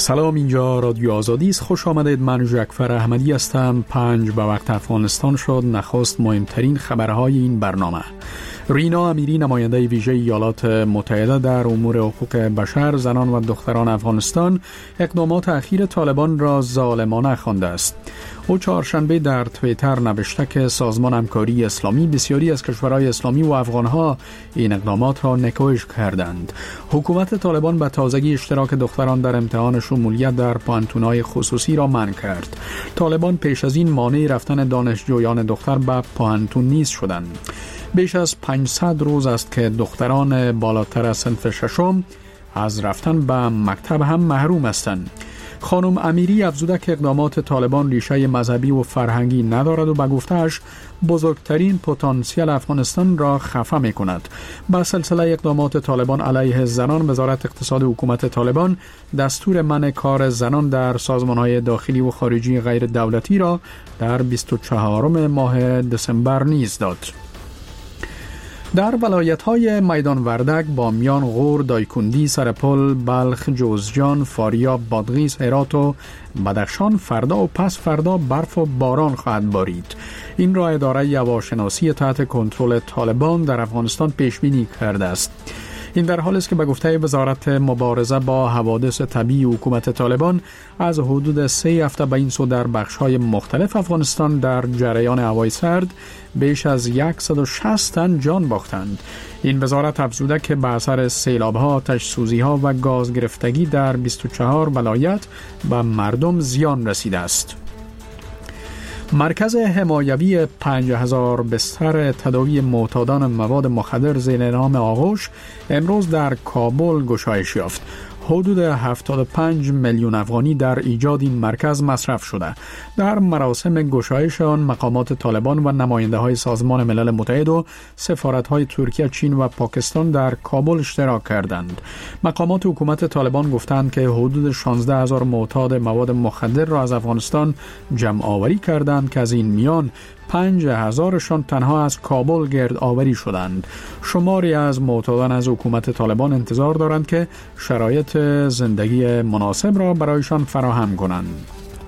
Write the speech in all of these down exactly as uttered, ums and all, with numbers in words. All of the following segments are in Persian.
سلام، اینجا رادیو آزادی است. خوش آمدید. من جعفر احمدی هستم. پنج به وقت افغانستان شد. نخست مهمترین خبرهای این برنامه. رینا امیری، نماینده ویژه ایالات متحده در امور حقوق بشر، زنان و دختران افغانستان، اقدامات اخیر طالبان را ظالمانه خوانده است. او چهارشنبه در توییتر نوشته که سازمان همکاری اسلامی بسیاری از کشورهای اسلامی و افغانها این اقدامات را نکوهش کردند. حکومت طالبان به تازگی اشتراک دختران در امتحان شمولیت در پانتون‌های خصوصی را منع کرد. طالبان پیش از این مانع رفتن دانشجویان دختر به پانتون نیز شدند. بیش از پانصد روز است که دختران بالاتر از صنف ششم از رفتن به مکتب هم محروم هستند. خانم امیری افزوده که اقدامات طالبان ریشه مذهبی و فرهنگی ندارد و به گفته‌اش بزرگترین پتانسیل افغانستان را خفه می کند. با سلسله اقدامات طالبان علیه زنان، وزارت اقتصاد حکومت طالبان دستور منع کار زنان در سازمان‌های داخلی و خارجی غیر دولتی را در بیست و چهارم ماه دسامبر نیز داد. در ولایت‌های میدان وردک، بامیان، غور، دایکندی، سرپل، بلخ، جوزجان، فاریاب، بادغیس، هرات و بدخشان فردا و پس فردا برف و باران خواهد بارید. این را اداره هواشناسی تحت کنترل طالبان در افغانستان پیش بینی کرده است. این در حالی است که به گفته وزارت مبارزه با حوادث طبیعی حکومت طالبان از حدود سه هفته به این سو در بخش‌های مختلف افغانستان در جریان هوای سرد بیش از صد و شصت تن جان باختند. این وزارت افزوده که به اثر سیلاب‌ها، آتش سوزی‌ها و گاز گرفتگی در بیست و چهار ولایت به مردم زیان رسیده است. مرکز حمایوی پنج هزار بستر تداوی معتادان مواد مخدر زیر نام آغوش امروز در کابل گشایش یافت. حدود هفتاد و پنج میلیون افغانی در ایجاد این مرکز مصرف شده. در مراسم گشایش آن مقامات طالبان و نماینده های سازمان ملل متحد و سفارت های ترکیه، چین و پاکستان در کابل اشتراک کردند. مقامات حکومت طالبان گفتند که حدود شانزده هزار معتاد مواد مخدر را از افغانستان جمع آوری کردند که از این میان پنج هزارشان تنها از کابل گرد آوری شدند. شماری از معتادان از حکومت طالبان انتظار دارند که شرایط زندگی مناسب را برایشان فراهم کنند.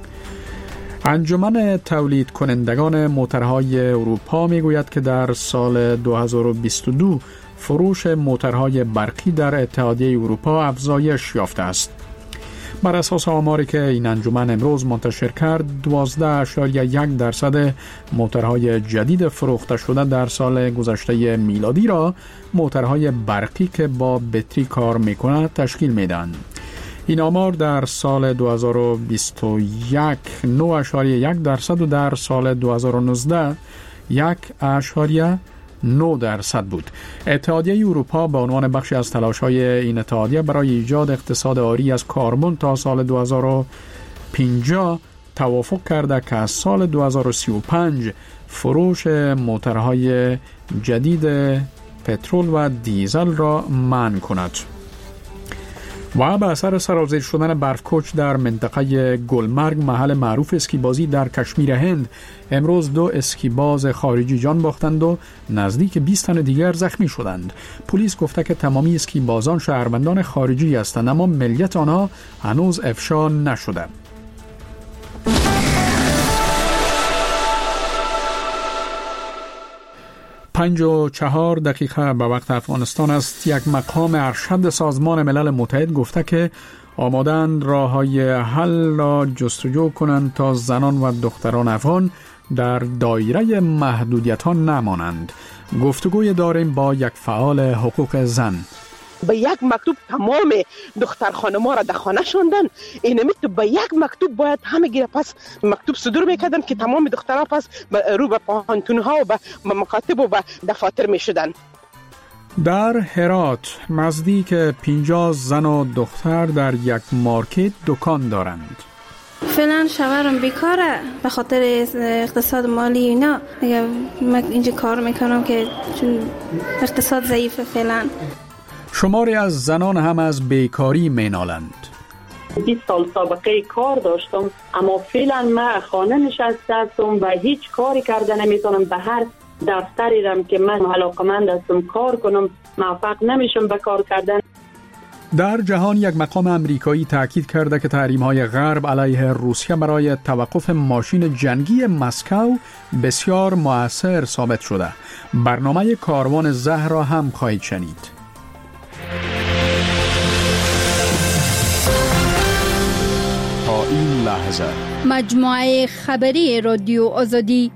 انجمن تولید کنندگان موترهای اروپا میگوید که در سال دو هزار و بیست و دو فروش موترهای برقی در اتحادیه اروپا افزایش یافته است. بر اساس آماری که این انجمن امروز منتشر کرد، دوازده اشاریه یک درصد موترهای جدید فروخته شده در سال گذشته میلادی را موترهای برقی که با بطری کار می‌کند تشکیل میدن. این آمار در سال دو هزار و بیست و یک نه اشاریه یک درصد و در سال دو هزار و نوزده یک اشاریه نه درصد بود. اتحادیه اروپا به عنوان بخشی از تلاش‌های این اتحادیه برای ایجاد اقتصاد عاری از کربن تا سال دو هزار و پنجاه توافق کرده که از سال دو هزار و سی و پنج فروش موترهای جدید پترول و دیزل را منع کند. و به اثر سرازیر شدن برفکوچ در منطقه گلمرگ، محل معروف اسکیبازی در کشمیر هند، امروز دو اسکیباز خارجی جان باختند و نزدیک بیست تن دیگر زخمی شدند. پلیس گفته که تمامی اسکیبازان شهروندان خارجی هستند، اما ملیت آنها هنوز افشا نشده. پنج و چهار دقیقه به وقت افغانستان است. یک مقام ارشد سازمان ملل متحد گفته که آمادند راه‌های حل را جستجو کنند تا زنان و دختران افغان در دایره محدودیت‌ها نمانند. گفتگوی داریم با یک فعال حقوق زن. به یک مکتوب تمام دختر خانم‌ها را در خانه شوندن. اینمی تو به یک مکتوب باید همه گیره پس مکتوب صدور میکردن که تمام دخترها پس رو به پانتون‌ها و به مکاتب و به دفاتر میشدن. در هرات نزدیک پنجاه زن و دختر در یک مارکت دکان دارند. فعلا شوهرم بیکاره به خاطر اقتصاد مالی اینا. من اینجا کار میکنم که چون اقتصاد ضعیفه فعلا. شماری از زنان هم از بیکاری مینالند. بیست سال سابقه کار داشتم، اما فعلا من خانه نشسته هستم و هیچ کاری کرده نمیتونم. به هر دفتری رم که من علاقمند هستم کار کنم، موفق نمیشم به کار کردن. در جهان یک مقام امریکایی تاکید کرده که تحریم‌های غرب علیه روسیه برای توقف ماشین جنگی مسکو بسیار مؤثر ثابت شده. برنامه کاروان زهر را هم خواهید شنید. تا این لحظه مجموعه خبری رادیو آزادی.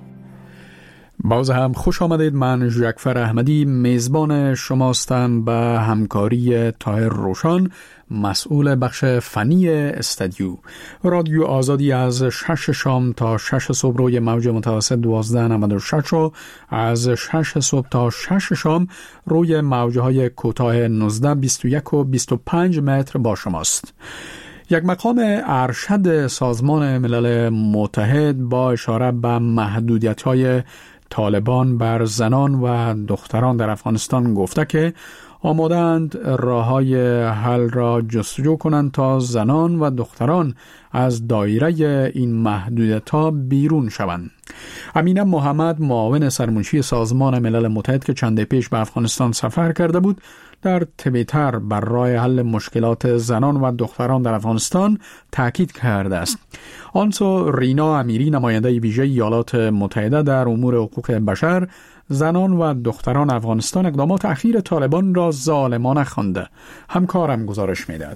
باز هم خوش آمدید. من جعفر احمدی میزبان شماستم به همکاری طاهر روشان، مسئول بخش فنی استودیو. رادیو آزادی از شش شام تا شش صبح روی موج متوسط دوازده نود و شش و از شش صبح تا شش شام روی موجهای کوتاه نوزده، بیست و یک و بیست و پنج متر با شماست. یک مقام ارشد سازمان ملل متحد با اشاره به محدودیت‌های طالبان بر زنان و دختران در افغانستان گفته که آمادند راه‌های حل را جستجو کنند تا زنان و دختران از دایره این محدودیت‌ها بیرون شوند. امینه محمد، معاون سرمنشی سازمان ملل متحد که چند پیش به افغانستان سفر کرده بود، در توییتر بر راه حل مشکلات زنان و دختران در افغانستان تاکید کرده است. آنسو رینا امیری، نماینده ویژه ایالات متحده در امور حقوق بشر، زنان و دختران افغانستان اقدامات اخیر طالبان را ظالمانه خوانده. همکارم گزارش می‌دهد.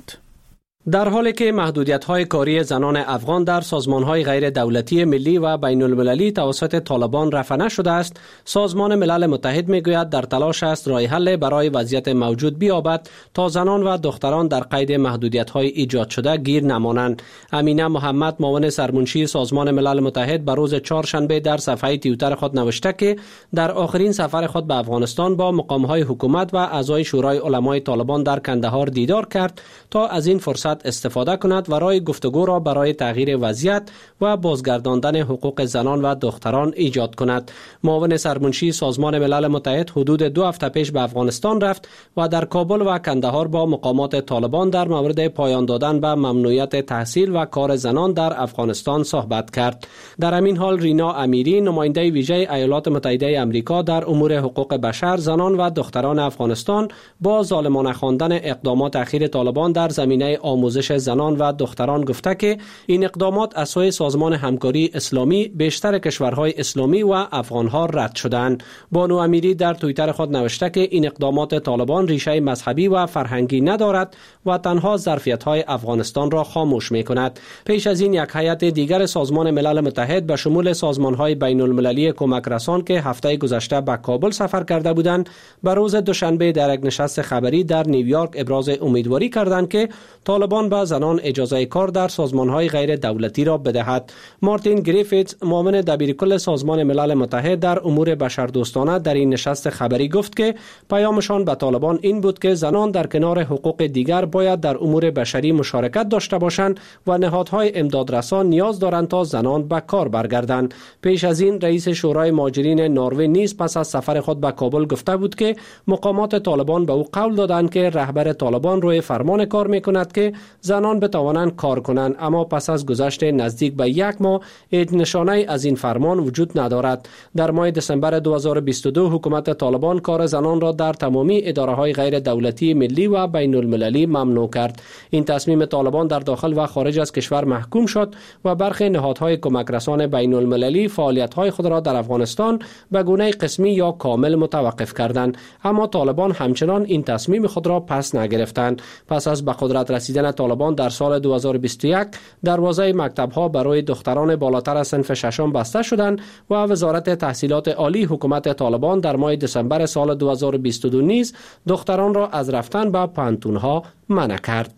در حالی که محدودیت‌های کاری زنان افغان در سازمان‌های غیر دولتی ملی و بین المللی توسط طالبان رفع نشده است، سازمان ملل متحد می‌گوید در تلاش است راه حل برای وضعیت موجود بیابد تا زنان و دختران در قید محدودیت‌های ایجاد شده گیر نمانند. امینه محمد، معاون سرمنشی سازمان ملل متحد، به روز چهارشنبه در صفحه توییتر خود نوشته که در آخرین سفر خود به افغانستان با مقام‌های حکومت و اعضای شورای علمای طالبان در کندهار دیدار کرد تا از این فرصت استفاده کند و راه گفتگو را برای تغییر وضعیت و بازگرداندن حقوق زنان و دختران ایجاد کند. معاون سرمنشی سازمان ملل متحد حدود دو هفته پیش به افغانستان رفت و در کابل و کندهار با مقامات طالبان در مورد پایان دادن به ممنوعیت تحصیل و کار زنان در افغانستان صحبت کرد. در همین حال رینا امیری، نماینده ویژه ایالات متحده آمریکا در امور حقوق بشر، زنان و دختران افغانستان، با ظالمانه خواندن اقدامات اخیر طالبان در زمینه آموزش زنان و دختران گفته که این اقدامات از سوی سازمان همکاری اسلامی بیشتر کشورهای اسلامی و افغانها رد شدند. بانو امیری در توییتر خود نوشته که این اقدامات طالبان ریشه مذهبی و فرهنگی ندارد و تنها ظرفیت‌های افغانستان را خاموش می‌کند. پیش از این یک هیئت دیگر سازمان ملل متحد به شمول سازمان‌های بین المللی کمک رسان که هفته گذشته به کابل سفر کرده بودند، به روز دوشنبه در یک نشست خبری در نیویورک ابراز امیدواری کردند که طالبان به زنان اجازه کار در سازمان‌های غیر دولتی را بدهد. مارتین گریفیتز، معاون دبیرکل سازمان ملل متحد در امور بشردوستانه، در این نشست خبری گفت که پیامشان به طالبان این بود که زنان در کنار حقوق دیگر باید در امور بشری مشارکت داشته باشند و نهادهای امدادرسان نیاز دارند تا زنان به کار برگردند. پیش از این رئیس شورای مهاجرین نروژ نیز پس از سفر خود به کابل گفته بود که مقامات طالبان به او قول دادند که رهبر طالبان روی فرمان کار می‌کند که زنان بتوانند کار کنند، اما پس از گذشت نزدیک به یک ماه هیچ نشانه از این فرمان وجود ندارد. در ماه دسامبر دو هزار و بیست و دو حکومت طالبان کار زنان را در تمامی اداره‌های غیر دولتی ملی و بین المللی ممنوع کرد. این تصمیم طالبان در داخل و خارج از کشور محکوم شد و برخی نهادهای کمک رسان بین المللی فعالیت‌های خود را در افغانستان به گونه قسمی یا کامل متوقف کردند، اما طالبان همچنان این تصمیم خود را پس نگرفتند. پس از به قدرت رسیدن طالبان در سال دو هزار و بیست و یک دروازه مکتب‌ها برای دختران بالاتر از صنف ششم بسته شدند و وزارت تحصیلات عالی حکومت طالبان در ماه دسامبر سال دو هزار و بیست و دو نیز دختران را از رفتن به پانتون‌ها منع کرد.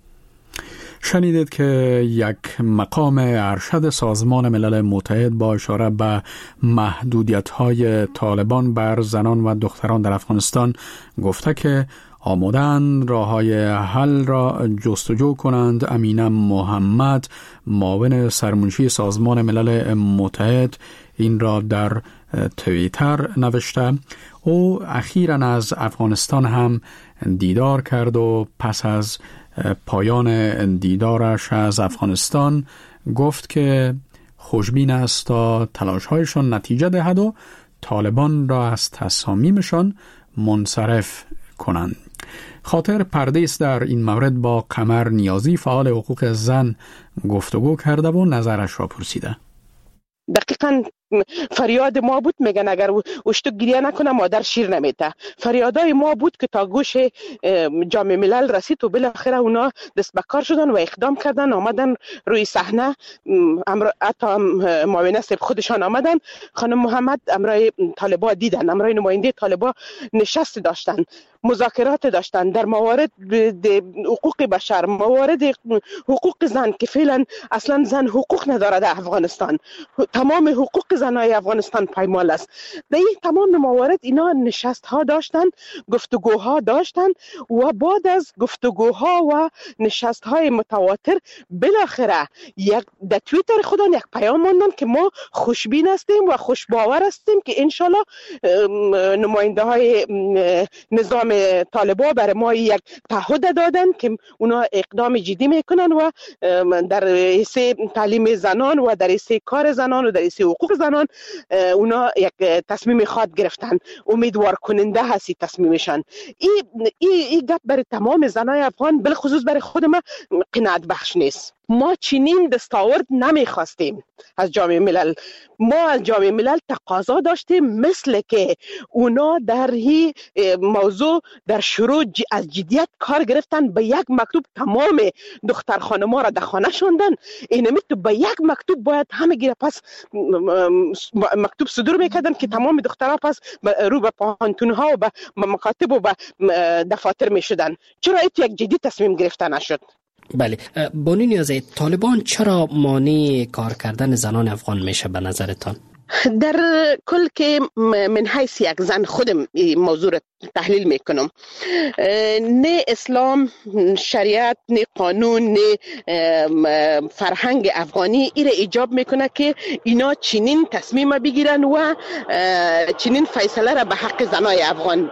شنیدید که یک مقام ارشد سازمان ملل متحد با اشاره به محدودیت‌های طالبان بر زنان و دختران در افغانستان گفته که آمادن راه‌های حل را جستجو کنند. امینه محمد، معاون سرمنشی سازمان ملل متحد، این را در توییتر نوشته. او اخیراً از افغانستان هم دیدار کرد و پس از پایان دیدارش از افغانستان گفت که خوشبین است تا تلاش‌هایشان نتیجه دهد و طالبان را از تصامیمشان منصرف کنند. خاطر پردیس در این مورد با قمر نیازی فعال حقوق زن گفتگو کرده و نظرش را پرسیده. دقیقاً فریاد ما بود، میگن اگر اشتو گریه نکنه مادر شیر نمیته. فریادای ما بود که تا گوش جامعه ملل رسید و بالاخره اونا دست به کار شدن و اقدام کردن، آمدن روی صحنه. حتی معاون صاحب خودشان آمدن، خانم محمد امرای طالبا دیدن، امرای نماینده طالبا نشست داشتن، مذاکرات داشتن در موارد حقوق بشر، موارد حقوق زن که فعلا اصلا زن حقوق نداره در افغانستان. تمام حقوق زنای افغانستان پایمال است. در این تمام موارد اینا نشست ها داشتن، گفتگوها داشتن و بعد از گفتگوها و نشست های متواتر بالاخره یک در توییتر خودن یک پیام ماندن که ما خوشبین هستیم و خوشباور هستیم که انشالله نماینده های نظام طالبا برای ما یک تعهد دادن که اونا اقدام جدی میکنن و در حیث تعلیم زنان و در حیث کار زنان و در حیث حقوق زنان اونا یک تصمیم خود گرفتن. امیدوار کننده هستی تصمیمشان. این ای, ای گپ برای تمام زنای افغان بالخصوص برای خود ما قناعت بخش نیست. ما چنین دستاورد نمیخواستیم از جامعه ملل. ما از جامعه ملل تقاضا داشتیم مثل که اونا در هی موضوع در شروع از جدیت کار گرفتن، به یک مکتوب تمام دختر خانما را در خانه شوندن. اینمی تو به یک مکتوب باید همه گیره پس مکتوب صدور میکردن که تمام دخترها پس رو به پانتون ها و به مکاتب و به دفاتر میشدن. چرا ایت یک جدی تصمیم گرفتن نشد؟ بله، بانی نیازی، طالبان چرا مانع کار کردن زنان افغان میشه به نظرتان؟ در کل که من حیث یک زن خودم این موضوع را تحلیل میکنم، نه اسلام، شریعت، نه قانون، نه فرهنگ افغانی ایره ایجاب میکنه که اینا چنین تصمیم بگیرن و چنین فیصله را به حق زنای افغان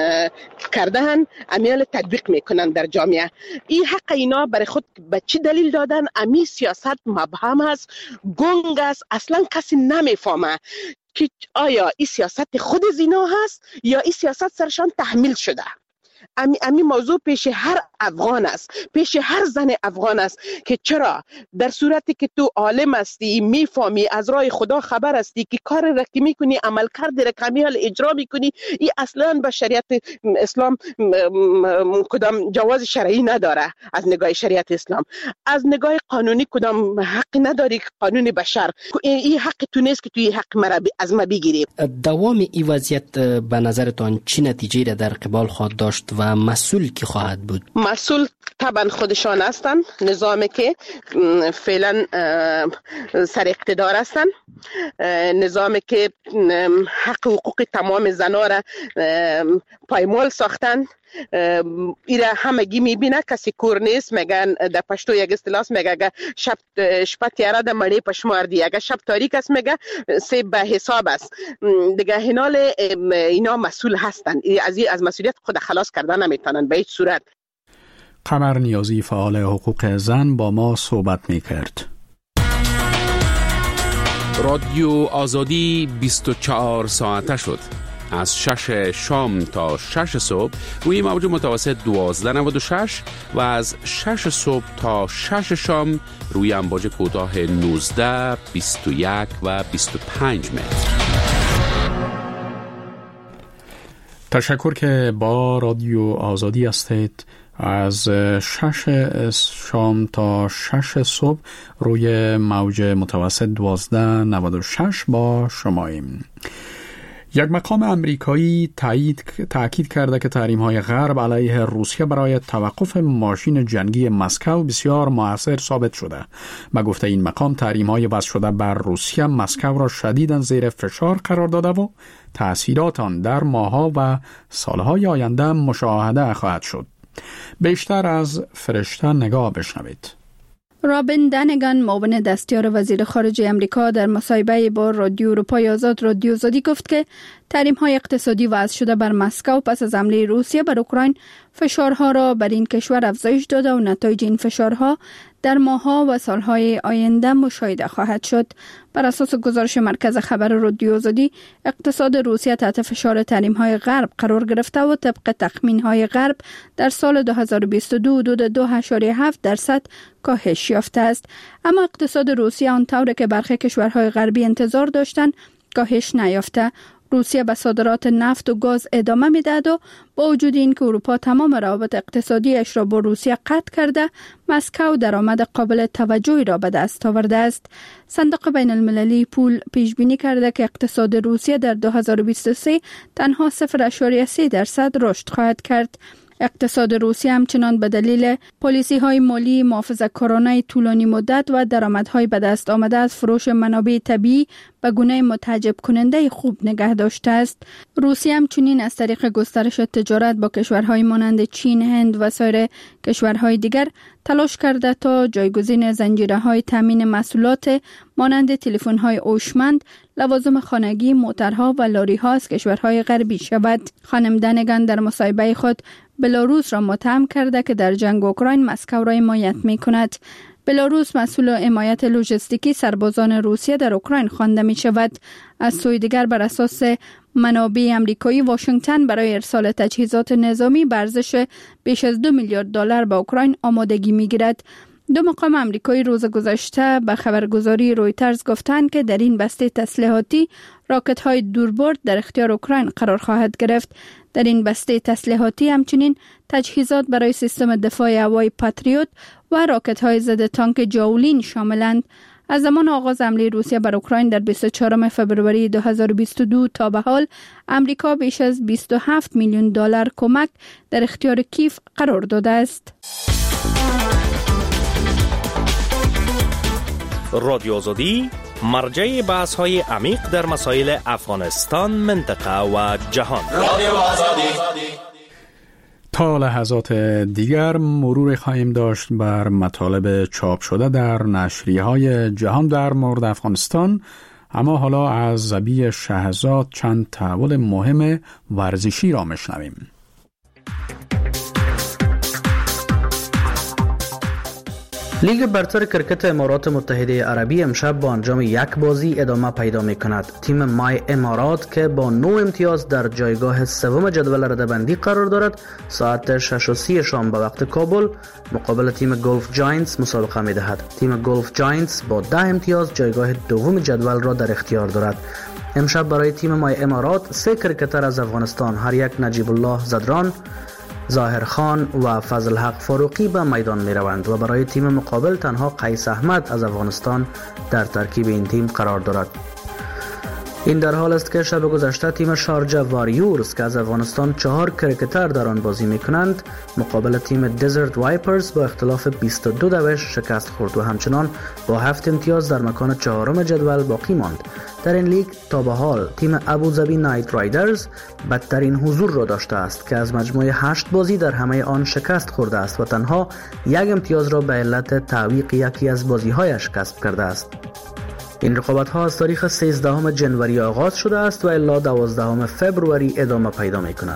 کردن امیال تطبیق میکنن در جامعه. این حق اینا برای خود به چی دلیل دادن؟ امی سیاست مبهم است، گنگ است، اصلا کسی نمیفهمه که آیا این سیاست خود زینا هست یا این سیاست سرشان تحمیل شده. امی, امی موضوع پیش هر افغان است، پیش هر زن افغان است که چرا در صورتی که تو عالم هستی، میفهمی، از راه خدا خبر هستی که کار را که میکنی، عمل کرده را کامل اجرا میکنی، این اصلا به شریعت اسلام کدام جواز شرعی نداره. از نگاه شریعت اسلام، از نگاه قانونی کدام حق نداری که قانون بشر این حق تو نیست که تو این حق مرا از ما بگیری. دوام این وضعیت به نظرتان چی نتیجه را در قبال خواهد داشت و مسئول کی خواهد بود؟ مسئول طبعا خودشان هستن، نظامی که فعلا سر اقتدار هستن، نظامی که حق حقوق تمام زنا را پایمال ساختن. ایره همگی میبینه، کسی کور نیست. میگن در پشتو یک اصطلاح میگه اگه شب شب تیاره ده مړی پشمار دی، اگه شب تاریک است میگه سه به حساب است دیگه. هنال اینا مسئول هستن، از از مسئولیت خود خلاص کردن نمیتونن به هیچ صورت. قمر نیازی فعال حقوق زن با ما صحبت میکرد. رادیو آزادی بیست و چهار ساعته شد. از شش شام تا شش صبح روی موج متوسط دوازده نود و شش و از شش صبح تا شش شام روی امواج کوتاه نوزده، بیست و یک و بیست و پنج متر. تشکر که با رادیو آزادی هستید. از شش شام تا شش صبح روی موج متوسط دوازده نود و شش با شماییم. یک مقام امریکایی تایید تاکید کرده که تحریم‌های غرب علیه روسیه برای توقف ماشین جنگی مسکو بسیار مؤثر ثابت شده. به گفته این مقام، تحریم‌های وضع شده بر روسیه مسکو را شدیداً زیر فشار قرار داده و تأثیرات آن در ماه‌ها و سال‌های آینده مشاهده خواهد شد. بیشتر از فرشته نگاه بشنوید. رابین دنگان، معاون دستیار وزیر خارجه امریکا، در مصاحبه با رادیو اروپای آزاد رادیو آزادی گفت که تحریم‌های اقتصادی وضع شده بر مسکو پس از حمله روسیه بر اوکراین فشارها را بر این کشور افزایش داده و نتایج این فشارها در ماه‌ها و سالهای آینده مشاهده خواهد شد. بر اساس گزارش مرکز خبر رادیو آزادی، اقتصاد روسیه تحت فشار تحریم‌های غرب قرار گرفته و طبق تخمین‌های غرب در سال دو هزار و بیست و دو حدود دو ممیز هفت درصد کاهش یافته است. اما اقتصاد روسیه آنطور که برخی کشورهای غربی انتظار داشتند کاهش نیافته. روسیه به صادرات نفت و گاز ادامه می‌دهد و با وجود این که اروپا تمام روابط اقتصادیش را با روسیه قطع کرده، مسکو درآمد قابل توجهی را به دست آورده است. صندوق بین المللی پول پیش بینی کرده که اقتصاد روسیه در دو هزار و بیست و سه تنها صفر ممیز سه درصد رشد خواهد کرد. اقتصاد روسیه همچنان به دلیل پالیسی های مالی محافظه‌کارانه طولانی مدت و درآمدهای به دست آمده از فروش منابع طبیعی به گونه متعجب کننده خوب نگه داشته است. روسیه همچنین از طریق گسترش تجارت با کشورهای مانند چین، هند و سایر کشورهای دیگر تلاش کرده تا جایگزین زنجیره‌های تامین محصولات مانند تلفن‌های هوشمند، لوازم خانگی، موترها و لاری‌ها از کشورهای غربی شود. خانم دنگان در مصاحبه خود بلاروس را متهم کرده که در جنگ اوکراین مسکو را حمایت می‌کند. بلاروس مسئول حمایت لوجستیکی سربازان روسیه در اوکراین خوانده می شود. از سوی دیگر بر اساس منابع امریکایی، واشنگتن برای ارسال تجهیزات نظامی به ارزش بیش از دو میلیارد دلار به اوکراین آمادگی می گیرد. دو مقام امریکایی روز گذشته به خبرگزاری رویترز گفتند که در این بسته تسلیحاتی راکت‌های دوربرد در اختیار اوکراین قرار خواهد گرفت. در این بسته تسلیحاتی همچنین تجهیزات برای سیستم دفاع هوایی پاتریوت و راکت‌های ضد تانک جاولین شاملند. از زمان آغاز حمله روسیه بر اوکراین در بیست و چهارم فوریه دو هزار و بیست و دو تا به حال امریکا بیش از بیست و هفت میلیون دلار کمک در اختیار کیف قرار داده است. رادیو آزادی مرجع بحث های عمیق در مسائل افغانستان، منطقه و جهان. رادیو آزادی. تا لحظات دیگر مرور خواهیم داشت بر مطالب چاپ شده در نشریه‌های جهان در مورد افغانستان. اما حالا از زبی شهزاد چند تحول مهم ورزشی را میشنویم. لیگ برتر کرکت امارات متحده عربی امشب با انجام یک بازی ادامه پیدا می کند. تیم مای امارات که با نه امتیاز در جایگاه سوم جدول رده‌بندی قرار دارد، ساعت شش و سی شام به وقت کابل مقابل تیم گلف جاینتس مسابقه می دهد. تیم گلف جاینتس با ده امتیاز جایگاه دوم جدول را در اختیار دارد. امشب برای تیم مای امارات سه کرکتر از افغانستان، هر یک نجیب الله زدران، ظاهر خان و فضل حق فاروقی به میدان می روند و برای تیم مقابل تنها قیس احمد از افغانستان در ترکیب این تیم قرار دارد. این در حال است که شب گذشته تیم شارجه واریورز که از افغانستان چهار کرکتر در آن بازی می کنند مقابل تیم دزرت وایپرز با اختلاف بیست و دو دوش شکست خورد و همچنان با هفت امتیاز در مکان چهارم جدول باقی ماند. در این لیگ تا به حال تیم ابوظبی نایت رایدرز بدترین حضور را داشته است که از مجموع هشت بازی در همه آن شکست خورده است و تنها یک امتیاز را به علت تعویق یکی از بازی‌هایش کسب کرده است. این رقابت ها از تاریخ سیزدهم جنوری آغاز شده است و الی دوازدهم فوریه ادامه پیدا می کند.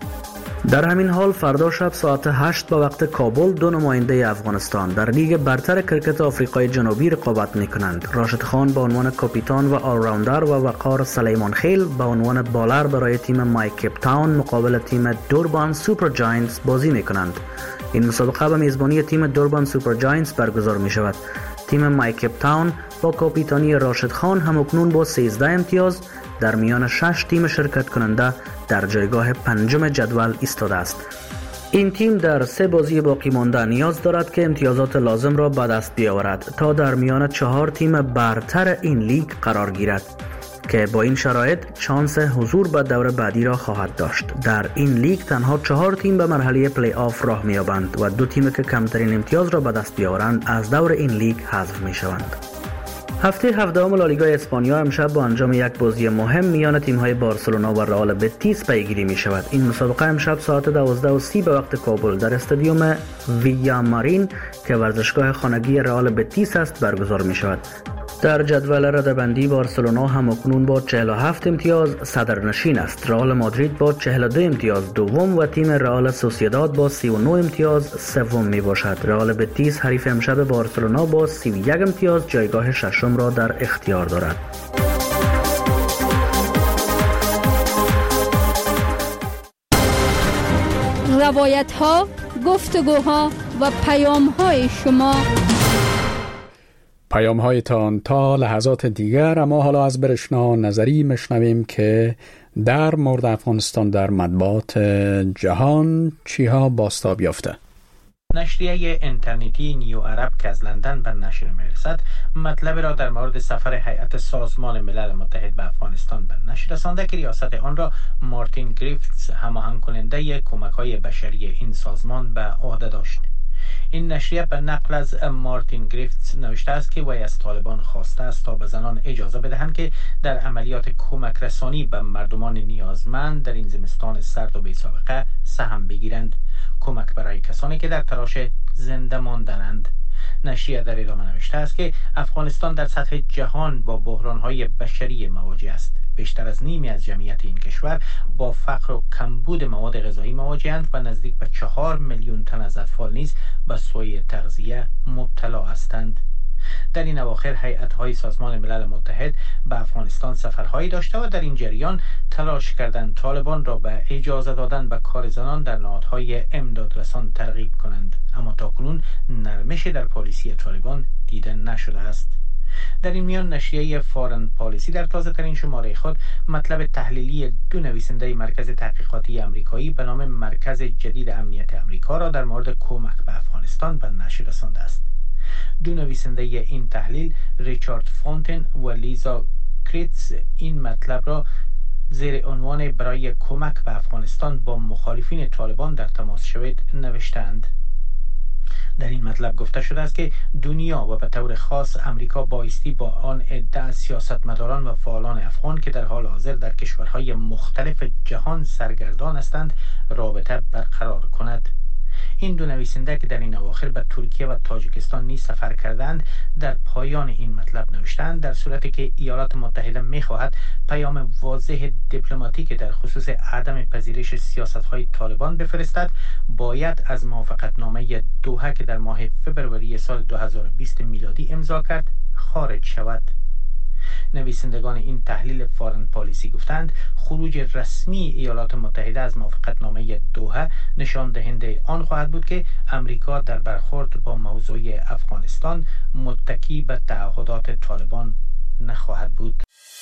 در همین حال فردا شب ساعت هشت به وقت کابل دو نماینده افغانستان در لیگ برتر کرکت آفریقای جنوبی رقابت می کنند. راشد خان به عنوان کاپیتان و آل راوندر و وقار سلیمان خیل به عنوان بالر برای تیم مای کیپ تاون مقابل تیم دوربان سوپر جاینتس بازی می کنند. این مسابقه به میزبانی تیم دوربان سوپر جاینتس برگزار می شود. تیم مای کیپ تاون با کاپیتانی راشد خان همکنون با سیزده امتیاز در میان شش تیم شرکت کننده در جایگاه پنجم جدول ایستاده است. این تیم در سه بازی باقی مانده نیاز دارد که امتیازات لازم را به دست بیاورد تا در میان چهار تیم برتر این لیگ قرار گیرد که با این شرایط شانس حضور به دور بعدی را خواهد داشت. در این لیگ تنها چهار تیم به مرحله پلی آف راه می‌یابند و دو تیم که کمترین امتیاز را به دست بیاورند از دور این لیگ حذف می‌شوند. هفته هفدهم لالیگا اسپانیا امشب با انجام یک بازی مهم میان تیم‌های بارسلونا و رئال بتیس پیگیری می‌شود. این مسابقه امشب ساعت دوازده و سی به وقت کابل در استادیوم ویامارین که ورزشگاه خانگی رئال بتیس است برگزار می‌شود. در جدول رده‌بندی بارسلونا همکنون با چهل و هفت امتیاز صدرنشین است. رئال مادرید با چهل و دو امتیاز دوم و تیم رئال سوسییداد با سی و نه امتیاز سوم می باشد. رئال بتیس حریف امشب بارسلونا با سی و یک امتیاز جایگاه ششم را در اختیار دارد. روایت ها، گفتگوها و پیام های شما. پیام هایتان تا لحظات دیگر. اما حالا از برشنا نظری مشنویم که در مورد افغانستان در مطبوعات جهان چیها بازتاب یافته. نشریه اینترنتی نیو عرب که از لندن به نشر میرسد مطلب را در مورد سفر هیئت سازمان ملل متحد به افغانستان به نشر رسانده که ریاست آن را مارتین گریفتس هماهنگ کننده کمک‌های بشری این سازمان به عهده داشت. این نشریه به نقل از مارتین گریفتس نوشته است که وی از طالبان خواسته است تا به زنان اجازه بدهند که در عملیات کمک رسانی به مردمان نیازمند در این زمستان سرد و بی‌سابقه سهم بگیرند. کمک برای کسانی که در تلاش زنده ماندنند. نشریه در ادامه نوشته است که افغانستان در سطح جهان با بحران‌های بشری مواجه است. بیشتر از نیمی از جمعیت این کشور با فقر و کمبود مواد غذایی مواجه‌اند و نزدیک به چهار میلیون تن از اطفال نیز به سوء تغذیه مبتلا هستند. در این اواخر هیئت‌های سازمان ملل متحد به افغانستان سفرهایی داشته و در این جریان تلاش کردند طالبان را به اجازه دادن به کار زنان در نهادهای امدادرسان ترغیب کنند، اما تاکنون نرمش در پالیسی طالبان دیده نشده است. در این میان نشریه فارن پالیسی در تازه ترین شماره خود مطلب تحلیلی دو نویسنده مرکز تحقیقاتی امریکایی به نام مرکز جدید امنیت امریکا را در مورد کمک به افغانستان به نشر رسانده است. دو نویسنده این تحلیل ریچارد فونتن و لیزا کریتز این مطلب را زیر عنوان برای کمک به افغانستان با مخالفین طالبان در تماس شوید نوشتند. در این مطلب گفته شده است که دنیا و به طور خاص امریکا بایستی با آن عده سیاستمداران و فعالان افغان که در حال حاضر در کشورهای مختلف جهان سرگردان هستند رابطه برقرار کند. این دو نویسنده که در این اواخر به ترکیه و تاجیکستان نیز سفر کردند در پایان این مطلب نوشتند در صورتی که ایالات متحده می‌خواهد پیام واضح دیپلماتیک در خصوص عدم پذیرش سیاست‌های طالبان بفرستد، باید از موافقتنامه دوحه که در ماه فوریه سال دو هزار و بیست میلادی امضا کرد خارج شود. نویسندگان این تحلیل فارن پالیسی گفتند خروج رسمی ایالات متحده از موافقتنامه دوحه نشان دهنده آن خواهد بود که امریکا در برخورد با موضوع افغانستان متکی به تعهدات طالبان نخواهد بود.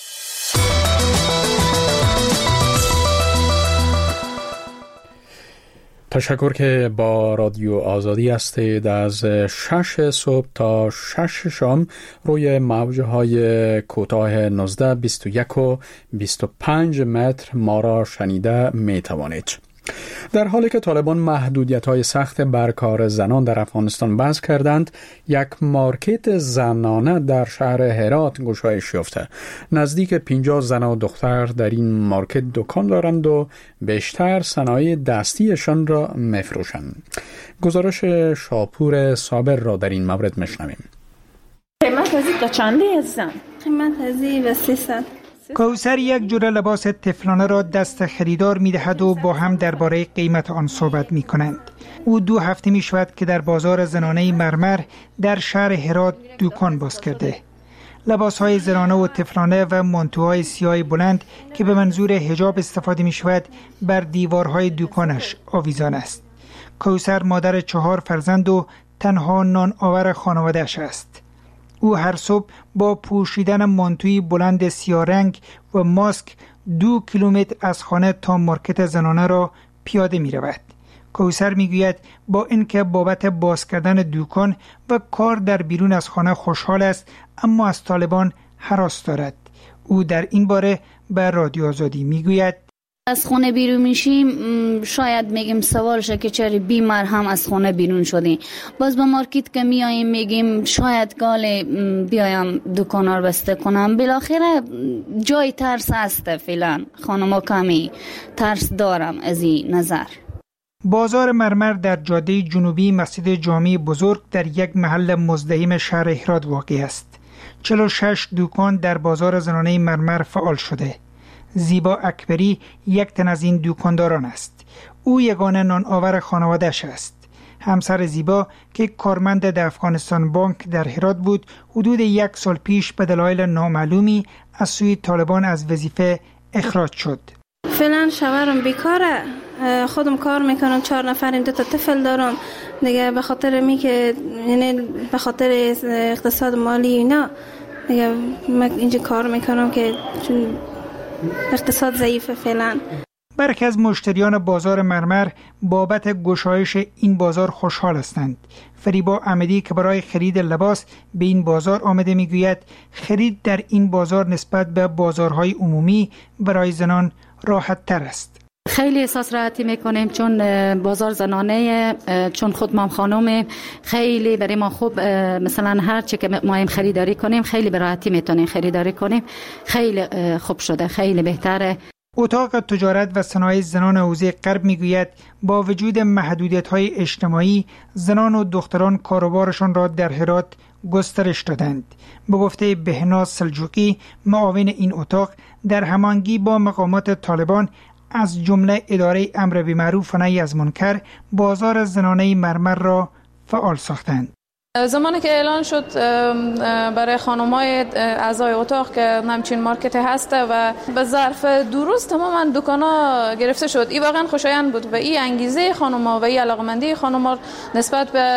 تشکر که با رادیو آزادی هستید. از شش صبح تا شش شام روی موج‌های کوتاه نوزده، بیست و یک و بیست و پنج متر ما را شنیده می توانید. در حالی که طالبان محدودیت‌های سخت بر کار زنان در افغانستان وضع کردند، یک مارکت زنانه در شهر هرات گشایش یافته. نزدیک پنجاه زن و دختر در این مارکت دکان دارند و بیشتر صنایع دستیشان را می‌فروشند. گزارش شاپور صابر را در این مورد می‌شنویم. قیمت از این چنده هستن؟ قیمت از این سیصد. کوثر یک جوره لباس طفلانه را دست خریدار می دهد و با هم درباره قیمت آن صحبت می کنند. او دو هفته می شود که در بازار زنانه مرمر در شهر هرات دکان باز کرده. لباس های زنانه و طفلانه و مانتوهای سیاه بلند که به منظور حجاب استفاده می شود بر دیوارهای دکانش آویزان است. کوثر مادر چهار فرزند و تنها نان آور خانواده‌اش است. او هر صبح با پوشیدن مانتوی بلند سیاه رنگ و ماسک دو کیلومتر از خانه تا مارکت زنانه را پیاده می رود. کوثر می گوید با اینکه بابت باز کردن دکان و کار در بیرون از خانه خوشحال است، اما از طالبان هراس دارد. او در این باره به رادیو آزادی می گوید از خونه بیرون میشیم شاید میگیم سوال شه که چرا بیمار هم از خونه بیرون شدیم. باز به مارکت که میاییم میگیم شاید گاله بیایم دکانا رو بسته کنم. بالاخره جای ترس هست. فعلا خانما کمی ترس دارم از این نظر. بازار مرمر در جاده جنوبی مسجد جامع بزرگ در یک محل مزدحم شهر هرات واقع است. چهل و شش دکان در بازار زنانه مرمر فعال شده. زیبا اکبری یک تن از این دکانداران است. او یگانه نان آور خانواده‌اش است. همسر زیبا که کارمند در افغانستان بانک در هرات بود، حدود یک سال پیش به دلایل نامعلومی از سوی طالبان از وظیفه اخراج شد. فعلا شوهرم بیکاره، خودم کار میکنم، چهار نفریم، دو تا طفل دارم دیگه. به خاطر می که یعنی به خاطر اقتصاد مالی اینا دیگه من اینجا کار میکنم که چون اقتصاد ضعیفه فعلا. برخی از مشتریان بازار مرمر بابت گشایش این بازار خوشحال هستند. فریبا احمدی که برای خرید لباس به این بازار آمده میگوید خرید در این بازار نسبت به بازارهای عمومی برای زنان راحت تر است. خیلی احساس راحتی میکنیم چون بازار زنانه، چون خود ما خانم خیلی برای ما خوب، مثلا هر چی که ما هم خریداری کنیم خیلی به راحتی میتونیم خریداری کنیم. خیلی خوب شده، خیلی بهتره. اتاق تجارت و صنایع زنان حوزه غرب میگوید با وجود محدودیت‌های اجتماعی زنان و دختران کاروبارشان را در هرات گسترش دادند. به گفته بهناز سلجوقی معاون این اتاق، در هماهنگی با مقامات طالبان از جمله اداره امر بالمعروف و نهی از منکر بازار زنانه مرمر را فعال ساختند. زمانی که اعلان شد برای خانم‌های اعضای اتاق که همچین مارکت هسته و به ظرف دو روز تماما دکانا گرفته شد، این واقعا خوشایند بود و این انگیزه خانم‌ها و این علاقمندی خانم‌ها نسبت به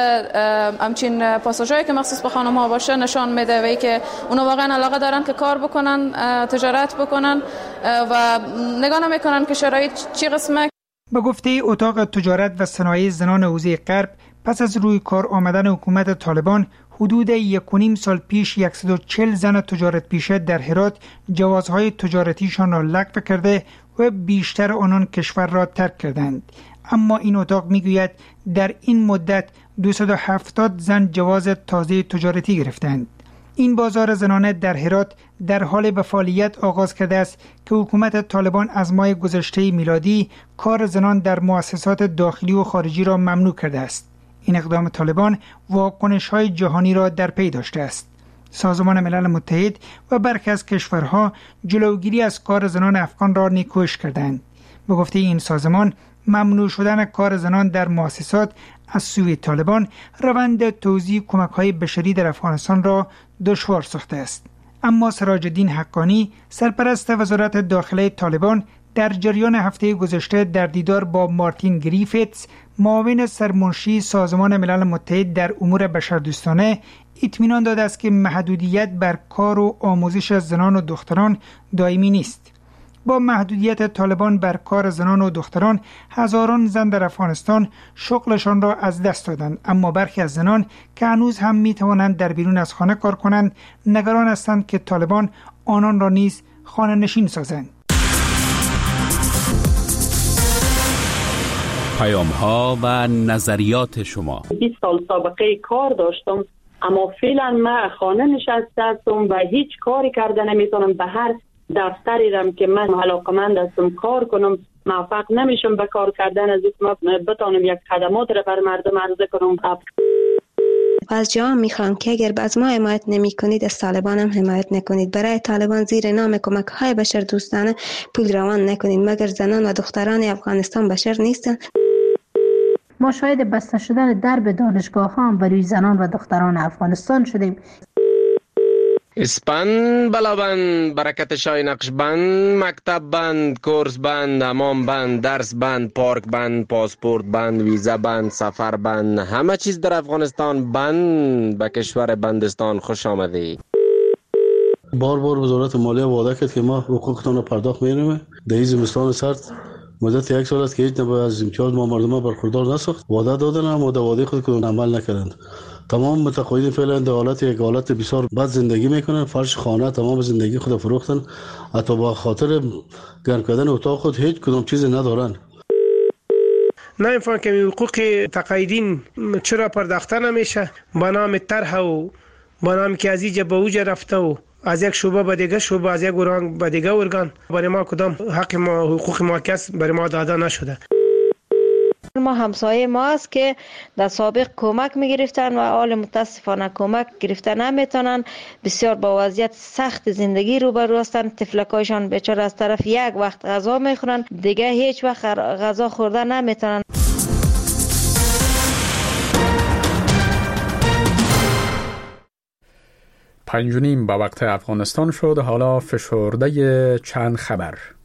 همچین پاساژهایی که مخصوص به خانم‌ها باشه نشان میده و ای که اونا واقعا علاقه دارن که کار بکنن، تجارت بکنن و نگاه نمیکنن که شرایط چی قسمه. به گفته اتاق تجارت و صنایع زنان حوزه غرب، پس از روی کار آمدن حکومت طالبان حدود یک و نیم سال پیش صد و چهل زن تجارت پیشه در هرات جوازهای تجارتیشان را لغو کرده و بیشتر آنان کشور را ترک کردند. اما این اتاق میگوید در این مدت دویست و هفتاد زن جواز تازه تجارتی گرفتند. این بازار زنانه در هرات در حال به فعالیت آغاز کرده است که حکومت طالبان از ماه گذشته میلادی کار زنان در مؤسسات داخلی و خارجی را ممنوع کرده است. این اقدام طالبان واکنش‌های جهانی را در پی داشته است. سازمان ملل متحد و برخی از کشورها جلوگیری از کار زنان افغان را نیکوش کردند. به گفته این سازمان، ممنوع شدن کار زنان در مؤسسات از سوی طالبان روند توزیع کمک‌های بشری در افغانستان را دشوار ساخته است. اما سراج الدین حقانی، سرپرست وزارت داخله طالبان، در جریان هفته گذشته در دیدار با مارتین گریفیتس، معاون سرمنشی سازمان ملل متحد در امور بشردوستانه، اطمینان داده است که محدودیت بر کار و آموزش زنان و دختران دائمی نیست. با محدودیت طالبان بر کار زنان و دختران، هزاران زن در افغانستان شغلشان را از دست دادند، اما برخی از زنان که هنوز هم می توانند در بیرون از خانه کار کنند، نگران هستند که طالبان آنان را نیز خانه نشین سازند. پیام ها و نظریات شما. بیست سال سابقه کار داشتم، اما فعلا من خانه نشسته هستم و هیچ کاری کرده نمیتونم. به هر دفتری رم که من علاقمند هستم کار کنم موفق نمیشم به کار کردن، از اینکه من بتونم یک خدمات را بر مردم عرضه کنم. از جا میخوام که اگر از ما حمایت نمی کنید، از طالبان هم حمایت نکنید. برای طالبان زیر نام کمک های بشر دوستانه پول روان نکنید، مگر زنان و دختران افغانستان بشر نیستن. ما شاید بسته شدن درب دانشگاه ها هم برای زنان و دختران افغانستان شدیم. اسپن بلابند، برکت شای نقش بند، مکتب بند، کورس بند، حمام بند، درس بند، پارک بند، پاسپورت بند، ویزا بند، سفر بند، همه چیز در افغانستان بند. به کشور بندستان خوش آمدی. بار بار وزارت مالیه وعده کرد که ما حقوقتان را پرداخت می‌کنیم. در زمستان سرد مدت یک سال است که هیچ نوع از امتیاز ما مردم برخوردار نساخت. وعده دادن اما در وعده خود کدام عمل نکردند. تمام متقاعدین فعلا در حالت یک حالت بسیار بد زندگی میکنن. فرش خانه تمام زندگی خود فروختن، حتی با خاطر گرم کردن اتاق خود هیچ کدام چیزی ندارن. نمیفهم که حقوق تقاعدین چرا پرداخته نمیشه؟ با نام طرح و با نام که از اینجا به اوجا رفته و از یک شعبه به دیگه شعبه، از یک ارگان به دیگه ارگان، برای ما کدام حق ما حقوق ما کس برای ما داده نشده. ما همسایه ما است که در سابق کمک میگرفتن و حال متاسفانه کمک گرفتن نمیتونن. بسیار با وضعیت سخت زندگی روبرو هستند. طفلکایشان بیچاره از طرف یک وقت غذا میخورن، دیگه هیچ وقت غذا خورده نمیتونن. پنج و نیم به وقت افغانستان شد. حالا فشرده چند خبر.